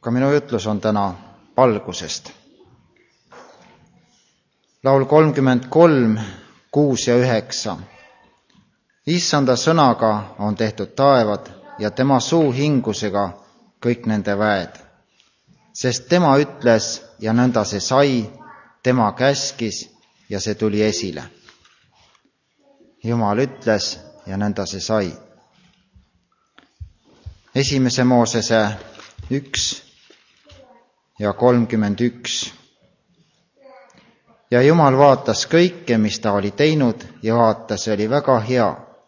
Ka minu jutlus on täna valgusest. Laul 33, 6 ja 9. Issanda sõnaga on tehtud taevad ja tema suu hingusega kõik nende väed. Sest tema ütles ja nõnda see sai, tema käskis ja see tuli esile. Jumal ütles ja nõnda see sai. 1. Moosese 1 ja 31. Ja Jumal vaatas kõike, mis ta oli teinud, ja vaatas, see oli väga hea.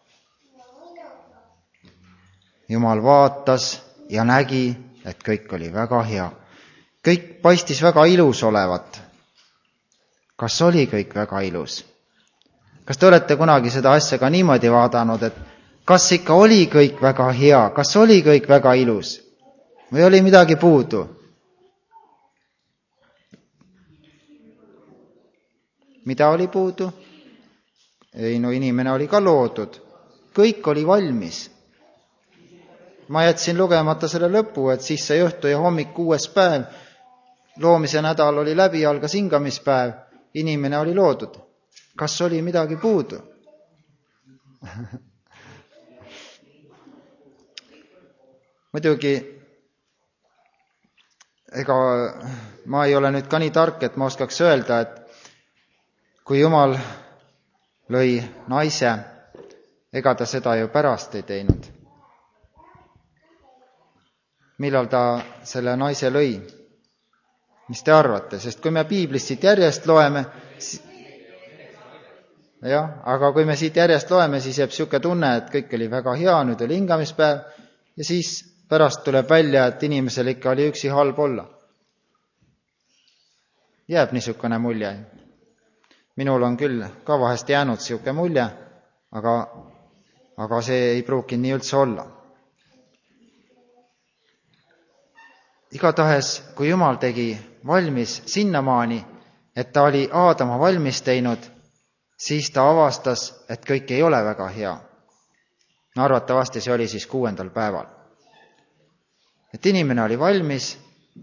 Jumal vaatas ja nägi, et kõik oli väga hea. Kõik paistis väga ilus olevat. Kas oli kõik väga ilus? Kas te olete kunagi seda asja ka niimoodi vaadanud, et kas ikka oli kõik väga hea, kas oli kõik väga ilus või oli midagi puudu? Mida oli puudu? Ei, no inimene oli ka loodud. Kõik oli valmis. Ma jätsin lugemata selle lõpu, et siis see õhtu ja hommik 6. päev, loomise nädal oli läbi, algas hingamispäev, inimene oli loodud. Kas oli midagi puudu? Muidugi, ega ma ei ole nüüd ka nii tark, et ma oskaks öelda, et kui Jumal lõi naise, ega ta seda ju pärast ei teinud. Millal ta selle naise lõi? Mis te arvate? Sest kui me piiblist siit järjest loeme, aga kui me siit järjest loeme, siis jääb siuke tunne, et kõik oli väga hea, nüüd oli hingamispäev ja siis pärast tuleb välja, et inimesel ikka oli üksi halb olla. Jääb niisugune mulje. Minul on küll ka vahest jäänud siuke mulje, aga see ei pruukinud nii üldse olla. Igatahes, kui Jumal tegi valmis sinnamaani, et ta oli Aadama valmis teinud, siis ta avastas, et kõik ei ole väga hea. Arvatavasti see oli siis 6. päeval. Et inimene oli valmis,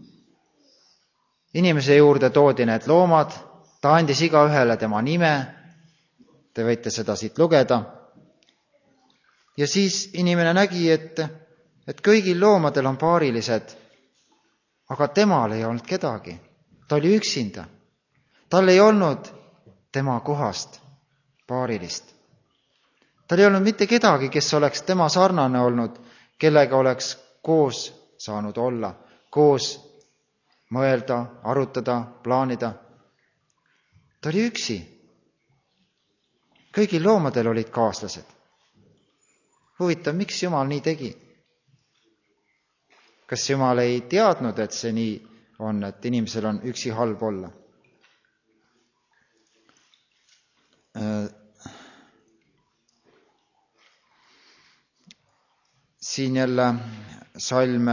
inimese juurde toodi need loomad, ta andis igaühele tema nime, te võite seda siit lugeda. Ja siis inimene nägi, et kõigil loomadel on paarilised, aga temal ei olnud kedagi. Ta oli üksinda. Tal ei olnud tema kohast paarilist. Tal ei olnud mitte kedagi, kes oleks tema sarnane olnud, kellega oleks koos saanud olla, koos mõelda, arutada, plaanida. Ta oli üksi. Kõigil loomadel olid kaaslased. Huvitav, miks Jumal nii tegi? Kas Jumal ei teadnud, et see nii on, et inimesel on üksi halb olla? Siin jälle salm,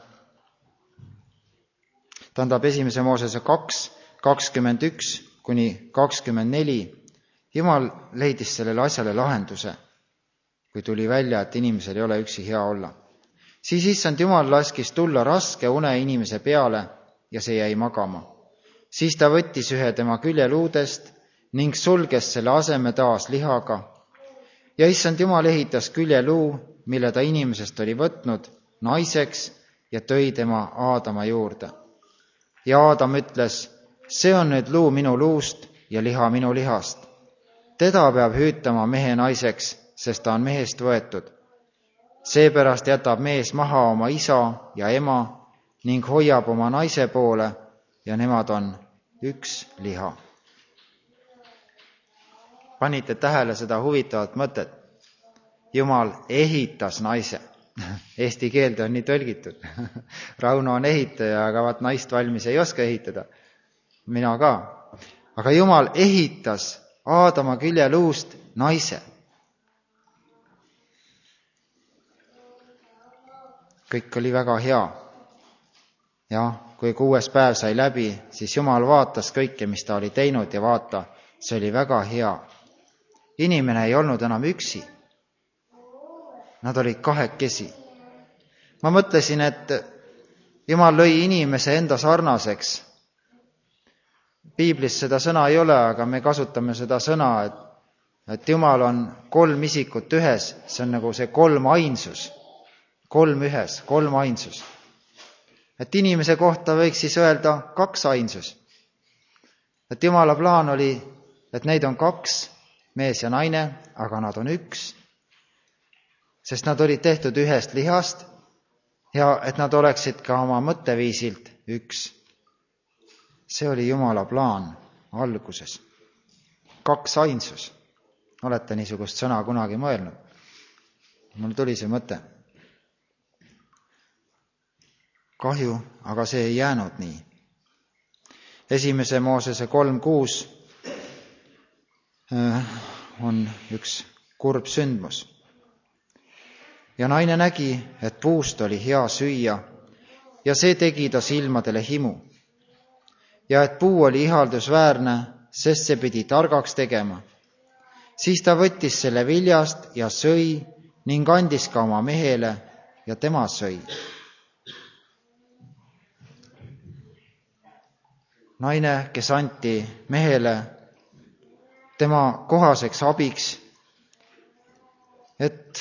tähendab 1. Moosese 2, 21 kuni 24. Jumal leidis sellele asjale lahenduse, kui tuli välja, et inimesel ei ole üksi hea olla. Siis issand Jumal laskis tulla raske une inimese peale ja see jäi magama. Siis ta võttis ühe tema küljeluudest ning sulges selle aseme taas lihaga. Ja issand Jumal ehitas küljeluu, mille ta inimesest oli võtnud, naiseks ja tõi tema Aadama juurde. Ja Aadam ütles, see on nüüd luu minu luust ja liha minu lihast. Teda peab hüütama mehe naiseks, sest ta on mehest võetud. Seepärast jätab mees maha oma isa ja ema ning hoiab oma naise poole ja nemad on üks liha. Panite tähele seda huvitavat mõtet? Jumal ehitas naise. Eesti keelde on nii tõlgitud. Rauno on ehitaja, aga vaat naist valmis ei oska ehitada. Mina ka. Aga Jumal ehitas Aadama küljeluust naise. Kõik oli väga hea. Ja kui 6. päev sai läbi, siis Jumal vaatas kõike, mis ta oli teinud ja vaata, see oli väga hea. Inimene ei olnud enam üksi. Nad olid kahekesi. Ma mõtlesin, et Jumal lõi inimese enda sarnaseks. Piiblis seda sõna ei ole, aga me kasutame seda sõna, et Jumal on 3 isikut ühes, see on nagu see 3 ainsus. 3 ühes, 3 ainsus. Et inimese kohta võiks siis öelda 2 ainsus. Et Jumala plaan oli, et neid on 2, mees ja naine, aga nad on 1. Sest nad olid tehtud ühest lihast ja et nad oleksid ka oma mõtteviisilt 1. See oli Jumala plaan alguses. 2 ainsus. Olete niisugust sõna kunagi mõelnud? Mul tuli see mõte. Kahju, aga see ei jäänud nii. 1. Moosese 3:6 on üks kurb sündmus. Ja naine nägi, et puust oli hea süüa ja see tegi ta silmadele himu. Ja et puu oli ihaldusväärne, sest see pidi targaks tegema. Siis ta võttis selle viljast ja sõi ning andis ka oma mehele ja tema sõi. Naine, kes anti mehele tema kohaseks abiks, et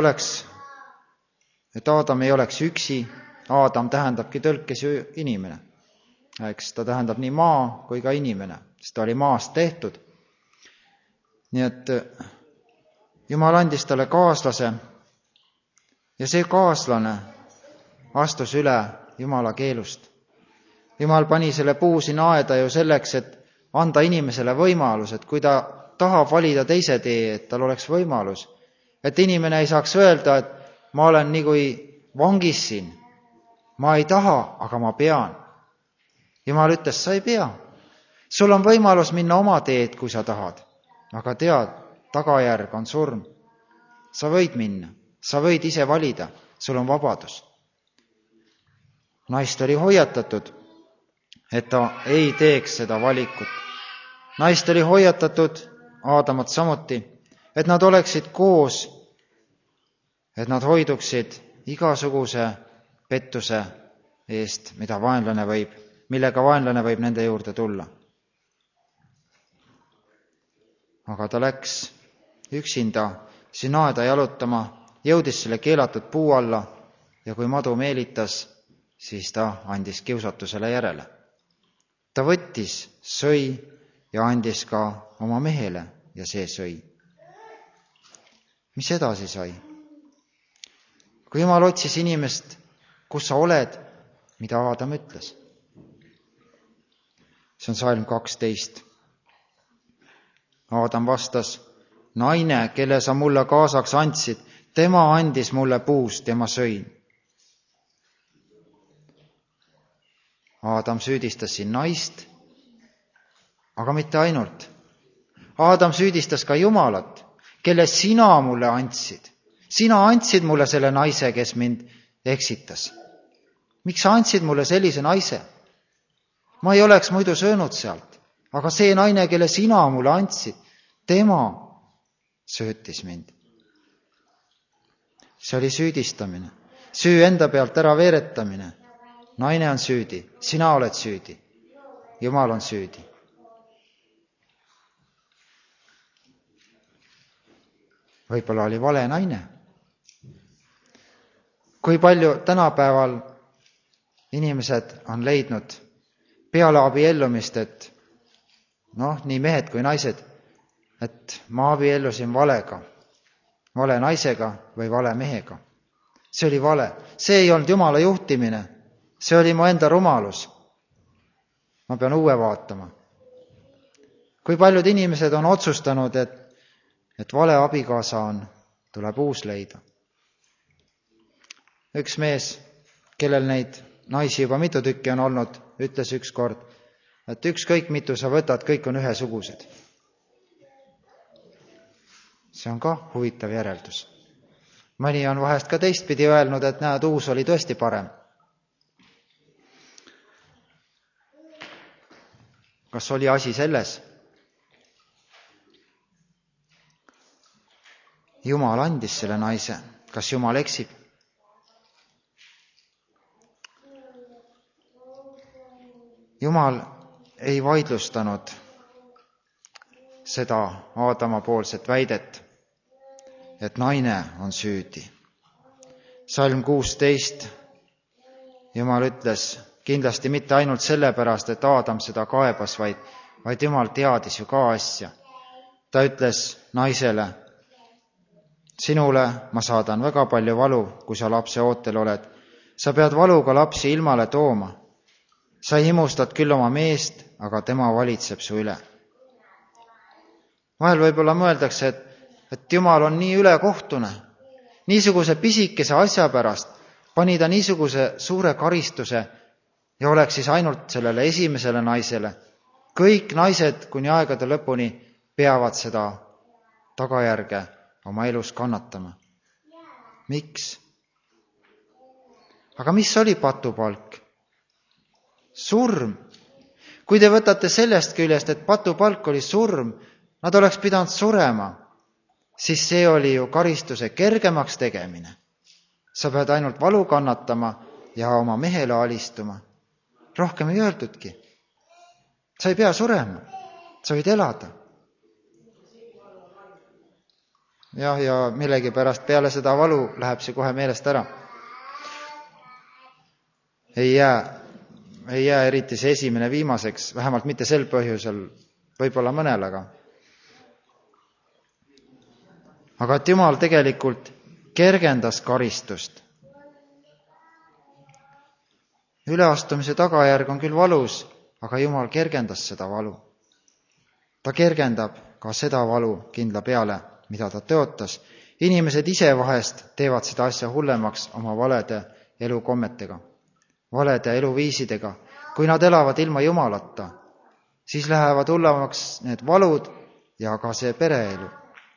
Aadam ei oleks üksi. Aadam tähendabki tõlkes ju inimene. Eks ta tähendab nii maa kui ka inimene, sest ta oli maast tehtud. Nii et Jumal andis talle kaaslase ja see kaaslane astus üle Jumala keelust. Jumal pani selle puu siin aeda ju selleks, et anda inimesele võimalus, et kui ta tahab valida teise tee, et tal oleks võimalus. Et inimene ei saaks öelda, et ma olen nii kui vangis siin. Ma ei taha, aga ma pean. Jumal ütles, sa ei pea. Sul on võimalus minna oma teed, kui sa tahad. Aga tead, tagajärg on surm. Sa võid minna, sa võid ise valida, sul on vabadus. Naist oli hoiatatud, et ta ei teeks seda valikut. Naist oli hoiatatud, Aadamat samuti, et nad oleksid koos, et nad hoiduksid igasuguse pettuse eest, millega vaenlane võib nende juurde tulla. Aga ta läks üksinda siin aeda jalutama, jõudis selle keelatud puu alla ja kui madu meelitas, siis ta andis kiusatusele järele. Ta võttis, sõi ja andis ka oma mehele ja see sõi. Mis edasi sai? Kui Jumal otsis inimest, kus sa oled, mida Aadam ütles? See on Salm 12. Aadam vastas, naine, kelle sa mulle kaasaks andsid, tema andis mulle puust ja ma sõin. Aadam süüdistas siin naist, aga mitte ainult. Aadam süüdistas ka Jumalat, kelle sina mulle andsid. Sina andsid mulle selle naise, kes mind eksitas. Miks sa andsid mulle sellise naise? Ma ei oleks muidu söönud sealt, aga see naine, kelle sina mulle andsid, tema söötis mind. See oli süüdistamine, süü enda pealt ära veeretamine. Naine on süüdi, sina oled süüdi, Jumal on süüdi. Võib-olla oli vale naine. Kui palju tänapäeval inimesed on leidnud peale abiellumist, et nii mehed kui naised, et ma abiellusin valega, vale naisega või vale mehega. See oli vale. See ei olnud Jumala juhtimine. See oli mu enda rumalus. Ma pean uue vaatama. Kui paljud inimesed on otsustanud, et vale abikaasa tuleb uus leida. Üks mees, kellel neid naisi juba mitu tükki on olnud, ütles ükskord, et ükskõik mitu sa võtad, kõik on ühesugused. See on ka huvitav järeldus. Mõni on vahest ka teistpidi öelnud, et näed, uus oli tõesti parem. Kas oli asi selles? Jumal andis selle naise. Kas Jumal eksib? Jumal ei vaidlustanud seda Aadama poolset väidet, et naine on süüdi. Salm 16, Jumal ütles kindlasti mitte ainult sellepärast, et Aadam seda kaebas, vaid Jumal teadis ju ka asja. Ta ütles naisele, sinule ma saadan väga palju valu, kui sa lapse ootel oled. Sa pead valuga lapsi ilmale tooma. Sa himustad küll oma meest, aga tema valitseb su üle. Vahel võib-olla mõeldakse, et Jumal on nii ülekohtune. Niisuguse pisikese asja pärast pani ta niisuguse suure karistuse ja oleks siis ainult sellele esimesele naisele. Kõik naised kuni aegade lõpuni peavad seda tagajärge oma elus kannatama. Miks? Aga mis oli patupalk? Surm. Kui te võtate sellest küljest, et patupalk oli surm, nad oleks pidanud surema, siis see oli ju karistuse kergemaks tegemine. Sa pead ainult valu kannatama ja oma mehele alistuma. Rohkem ei öeldudki. Sa ei pea surema, sa võid elada. Ja millegipärast peale seda valu läheb see kohe meelest ära. Ei jää eriti see esimene viimaseks, vähemalt mitte sel põhjusel, võib-olla mõnel, aga et Jumal tegelikult kergendas karistust. Üleastumise tagajärg on küll valus, aga Jumal kergendas seda valu. Ta kergendab ka seda valu kindla peale, mida ta tõotas. Inimesed ise vahest teevad seda asja hullemaks oma valede elukommetega, valede eluviisidega. Kui nad elavad ilma Jumalata, siis lähevad hullemaks need valud ja ka see pereelu.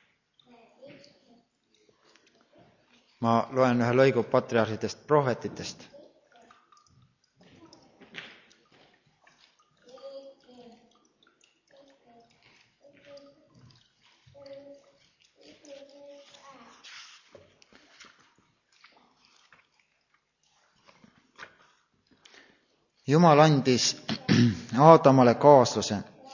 Ma loen ühe lõigu patriarhidest prohvetitest. Jumal andis Aadamale kaasluse.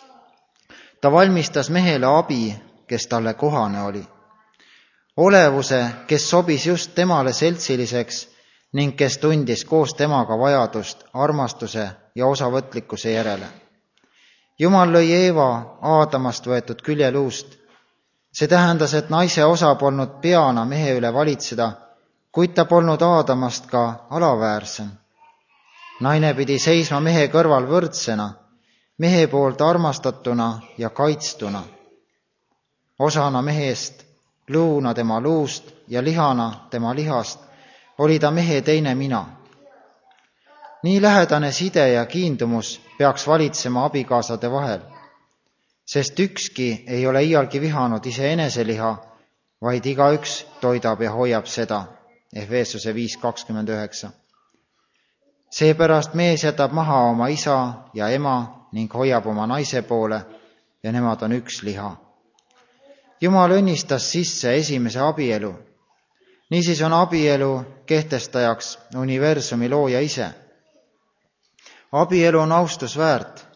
Ta valmistas mehele abi, kes talle kohane oli. Olevuse, kes sobis just temale seltsiliseks ning kes tundis koos temaga vajadust armastuse ja osavõtlikkuse järele. Jumal lõi Eeva Aadamast võetud küljeluust. See tähendas, et naise osa polnud peana mehe üle valitseda, kuid ta polnud Aadamast ka alaväärsem. Naine pidi seisma mehe kõrval võrdsena, mehe poolt armastatuna ja kaitstuna. Osana mehest, luuna tema luust ja lihana tema lihast, oli ta mehe teine mina. Nii lähedane side ja kiindumus peaks valitsema abikaasade vahel, sest ükski ei ole iialgi vihanud iseenese liha, vaid igaüks toidab ja hoiab seda. Efeesuse 5:29. Seepärast mees jätab maha oma isa ja ema ning hoiab oma naise poole ja nemad on üks liha. Jumal õnnistas sisse esimese abielu. Niisiis on abielu kehtestajaks universumi looja ise. Abielu on austusväärt.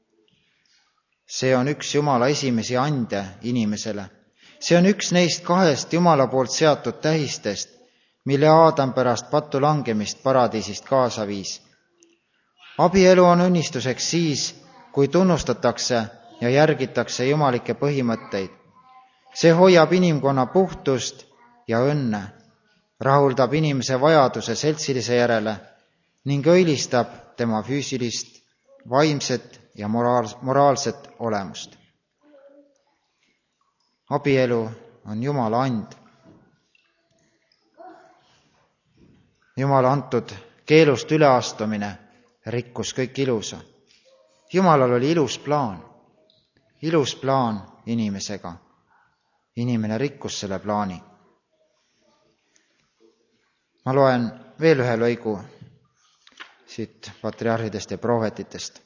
See on üks Jumala esimesi ande inimesele. See on üks neist kahest Jumala poolt seatud tähistest, mille Aadam pärast pattu langemist paradiisist kaasa viis. Abielu on õnnistuseks siis, kui tunnustatakse ja järgitakse jumalikke põhimõtteid. See hoiab inimkonna puhtust ja õnne, rahuldab inimese vajaduse seltsilise järele ning õilistab tema füüsilist, vaimset ja moraalset olemust. Abielu on Jumala and. Jumala antud keelust üleastumine rikkus kõik ilusa. Jumalal oli ilus plaan inimesega. Inimene rikkus selle plaani. Ma loen veel ühe lõigu siit patriarhidest ja prohvetitest.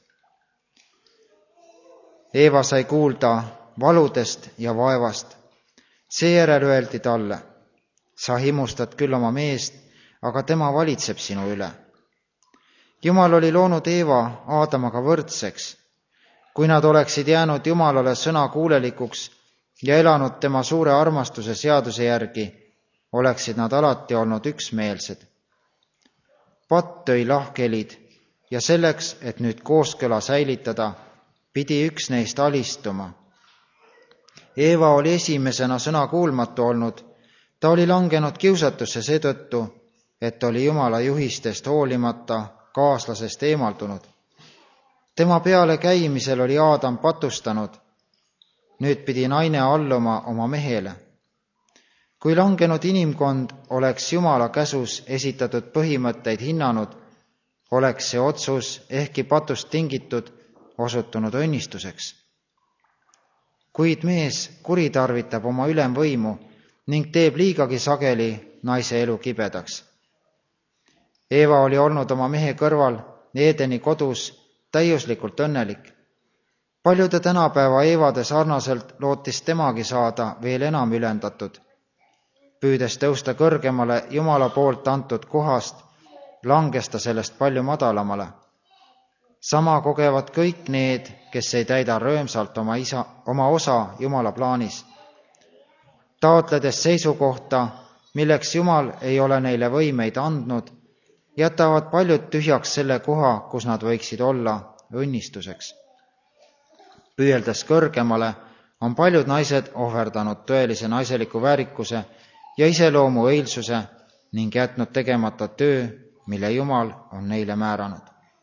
Eeva sai kuulda valudest ja vaevast. Seejärel öeldi talle, sa himustad küll oma meest, aga tema valitseb sinu üle. Jumal oli loonud Eeva Aadamaga võrdseks. Kui nad oleksid jäänud Jumalale sõna kuulelikuks ja elanud tema suure armastuse seaduse järgi, oleksid nad alati olnud üksmeelsed. Patt tõi lahkhelid ja selleks, et nüüd kooskõla säilitada, pidi üks neist alistuma. Eeva oli esimesena sõna kuulmatu olnud. Ta oli langenud kiusatusse seetõttu, et oli Jumala juhistest hoolimata kaaslasest eemaldunud. Tema peale käimisel oli Aadam patustanud. Nüüd pidi naine alluma oma mehele. Kui langenud inimkond oleks Jumala käsus esitatud põhimõtteid hinnanud, oleks see otsus, ehkki patust tingitud, osutunud õnnistuseks. Kuid mees kuritarvitab oma ülemvõimu ning teeb liigagi sageli naise elu kibedaks. Eeva oli olnud oma mehe kõrval Eedeni kodus täiuslikult õnnelik. Paljude tänapäeva Eevade sarnaselt lootis temagi saada veel enam ülendatud. Püüdes tõusta kõrgemale Jumala poolt antud kohast, langes ta sellest palju madalamale. Sama kogevad kõik need, kes ei täida röömsalt oma osa Jumala plaanis. Taotledes seisukohta, milleks Jumal ei ole neile võimeid andnud, jätavad paljud tühjaks selle koha, kus nad võiksid olla õnnistuseks. Püüeldes kõrgemale on paljud naised ohverdanud tõelise naiseliku väärikuse ja iseloomu õilsuse ning jätnud tegemata töö, mille Jumal on neile määranud.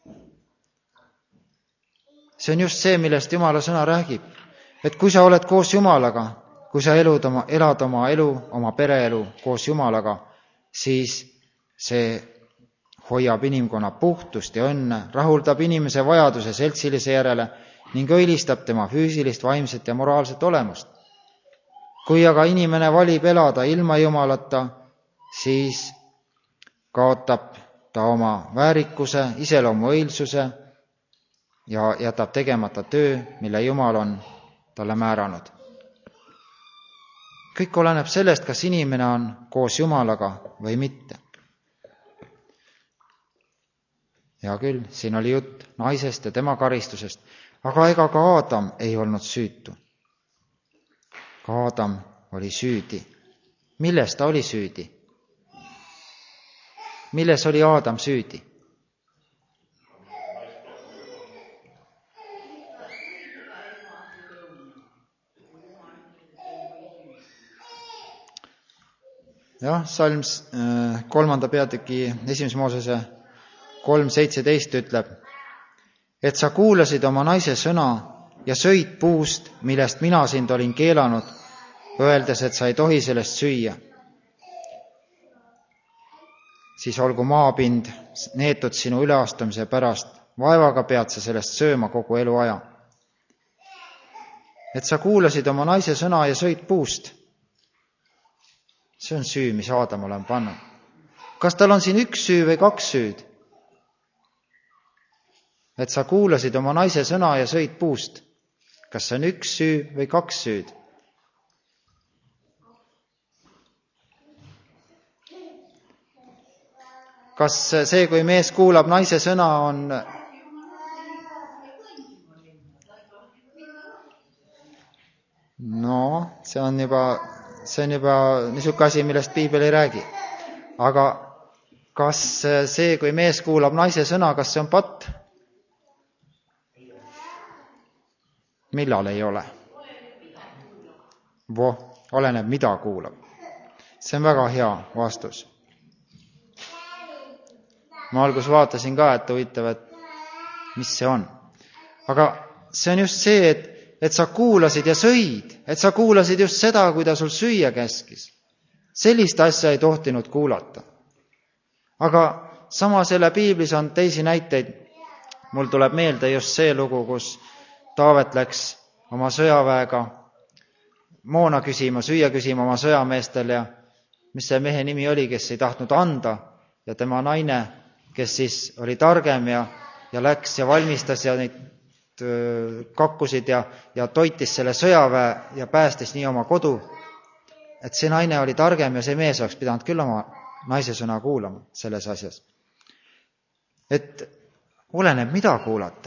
See on just see, millest Jumala sõna räägib, et kui sa oled koos Jumalaga, kui sa elad oma elu, oma pereelu koos Jumalaga, siis see hoiab inimkonna puhtust ja õnne, rahuldab inimese vajaduse seltsilise järele ning õilistab tema füüsilist, vaimset ja moraalset olemust. Kui aga inimene valib elada ilma Jumalata, siis kaotab ta oma väärikuse, iseloomu õilsuse ja jätab tegemata töö, mille Jumal on talle määranud. Kõik oleneb sellest, kas inimene on koos Jumalaga või mitte. Hea küll, siin oli jutt naisest ja tema karistusest, aga ega ka Aadam ei olnud süütu. Ka Aadam oli süüdi. Milles ta oli süüdi? Milles oli Aadam süüdi? Jah, salm 3. peatüki 1. Moosese 3.17 ütleb, et sa kuulasid oma naise sõna ja sõid puust, millest mina sind olin keelanud, öeldes, et sa ei tohi sellest süüa. Siis olgu maapind neetud sinu üleastumise pärast, vaevaga pead sa sellest sööma kogu eluaja. Et sa kuulasid oma naise sõna ja sõid puust. See on süü, mis Aadamale on pannud. Kas tal on siin üks süü või kaks süüd? Et sa kuulasid oma naise sõna ja sõid puust. Kas see on üks süü või kaks süüd? Kas see, kui mees kuulab naise sõna, on... No, see on juba niisugune asi, millest Piibel ei räägi. Aga kas see, kui mees kuulab naise sõna, kas see on patt? Millal ei ole? Oleneb, mida kuulab. See on väga hea vastus. Ma algus vaatasin ka, et huvitav, et mis see on. Aga see on just see, et sa kuulasid ja sõid, et sa kuulasid just seda, kui ta sul süüa käskis. Sellist asja ei tohtinud kuulata. Aga sama selle Piiblis on teisi näiteid. Mul tuleb meelde just see lugu, kus Taavet läks oma sõjaväega moona küsima, süüa küsima oma sõjameestel ja mis see mehe nimi oli, kes ei tahtnud anda ja tema naine, kes siis oli targem ja läks ja valmistas ja neid kakkusid ja toitis selle sõjaväe ja päästis nii oma kodu, et see naine oli targem ja see mees oleks pidanud küll oma naise sõna kuulama selles asjas. Et Oleneb, mida kuulata.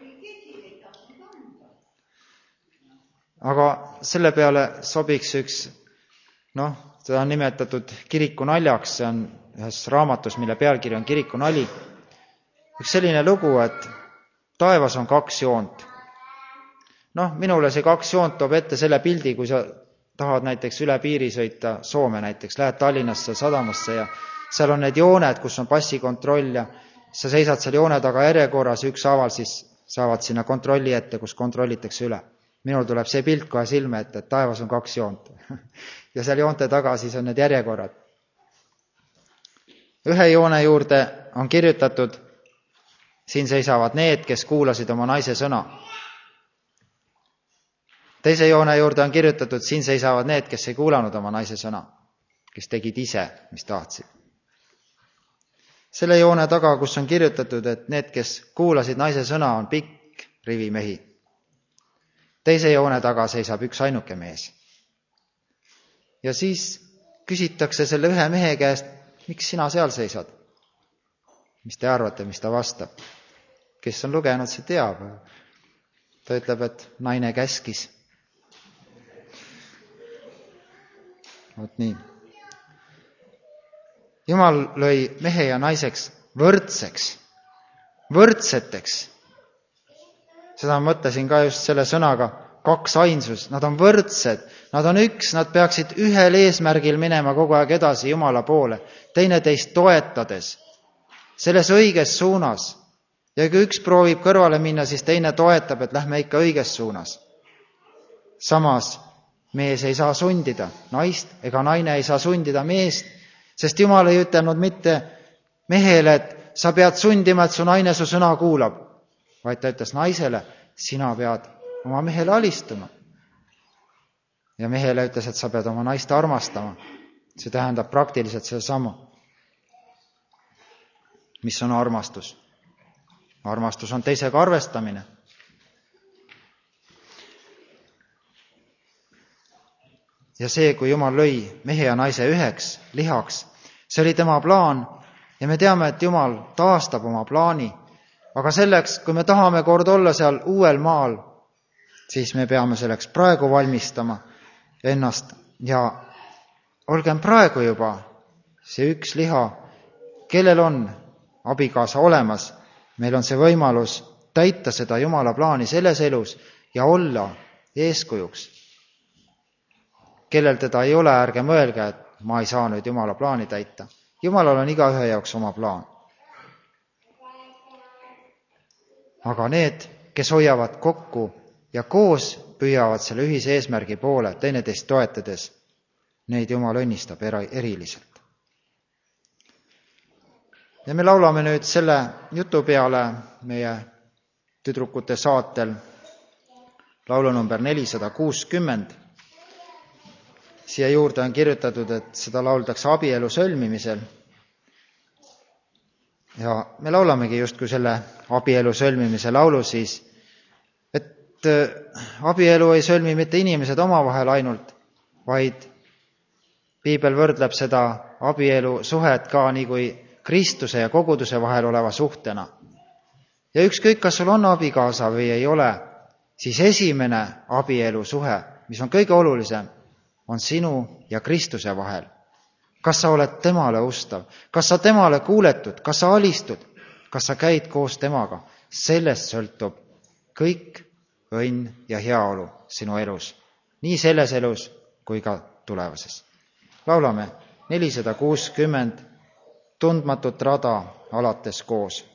Aga selle peale sobiks üks, seda on nimetatud kirikunaljaks, see on ühes raamatus, mille pealkiri on Kirikunali. Üks selline lugu, et taevas on 2 joont. Minule see 2 joont toob ette selle pildi, kui sa tahad näiteks üle piiri sõita Soome näiteks, lähed Tallinnasse sadamasse ja seal on need jooned, kus on passikontroll ja sa seisad seal joone taga järjekorras ja ükshaaval siis saavad sinna kontrolli ette, kus kontrollitakse üle. Minul tuleb see pilt kohe silme ette, et taevas on 2 joont. Ja seal joonte taga siis on need järjekorrad. Ühe joone juurde on kirjutatud, siin seisavad need, kes kuulasid oma naise sõna. Teise joone juurde on kirjutatud, siin seisavad need, kes ei kuulanud oma naise sõna, kes tegid ise, mis tahtsid. Selle joone taga, kus on kirjutatud, et need, kes kuulasid naise sõna, on pikk rivi mehi. Teise joone taga seisab üks ainuke mees. Ja siis küsitakse selle ühe mehe käest, miks sina seal seisad? Mis te arvate, mis ta vastab? Kes on lugenud, see teab. Ta ütleb, et naine käskis. Vot nii. Jumal lõi mehe ja naiseks võrdseteks. Seda mõtlesin ka just selle sõnaga 2 ainsus. Nad on võrdsed, nad on üks, nad peaksid ühel eesmärgil minema kogu aeg edasi Jumala poole, teineteist toetades, selles õiges suunas. Ja kui üks proovib kõrvale minna, siis teine toetab, et lähme ikka õiges suunas. Samas mees ei saa sundida naist ega naine ei saa sundida meest, sest Jumal ei ütelnud mitte mehele, et sa pead sundima, et su naine su sõna kuulab, vaid ta ütles naisele, sina pead oma mehele alistuma. Ja mehele ütles, et sa pead oma naist armastama. See tähendab praktiliselt sedasama. Mis on armastus? Armastus on teisega arvestamine. Ja see, kui Jumal lõi mehe ja naise üheks lihaks, see oli tema plaan ja me teame, et Jumal taastab oma plaani. Aga selleks, kui me tahame kord olla seal uuel maal, siis me peame selleks praegu valmistama ennast ja olgem praegu juba see üks liha, kellel on abikaasa olemas, meil on see võimalus täita seda Jumala plaani selles elus ja olla eeskujuks. Kellel teda ei ole, ärge mõelge, et ma ei saa nüüd Jumala plaani täita. Jumalal on igaühe jaoks oma plaan. Aga need, kes hoiavad kokku ja koos püüavad selle ühise eesmärgi poole, teineteist toetades, neid Jumal õnnistab eriliselt. Ja me laulame nüüd selle jutu peale meie tüdrukute saatel laulu number 460. Siia juurde on kirjutatud, et seda lauldakse abielu sõlmimisel. Ja me laulamegi justkui selle abielu sõlmimise laulu siis, et abielu ei sõlmi mitte inimesed omavahel ainult, vaid piibel võrdleb seda abielu suhet ka nii kui Kristuse ja koguduse vahel oleva suhtena. Ja ükskõik, kas sul on abikaasa või ei ole, siis esimene abielu suhe, mis on kõige olulisem, on sinu ja Kristuse vahel. Kas sa oled temale ustav? Kas sa temale kuuletud? Kas sa alistud? Kas sa käid koos temaga? Sellest sõltub kõik õnn ja heaolu sinu elus. Nii selles elus kui ka tulevases. Laulame 460 tundmatut rada alates koos.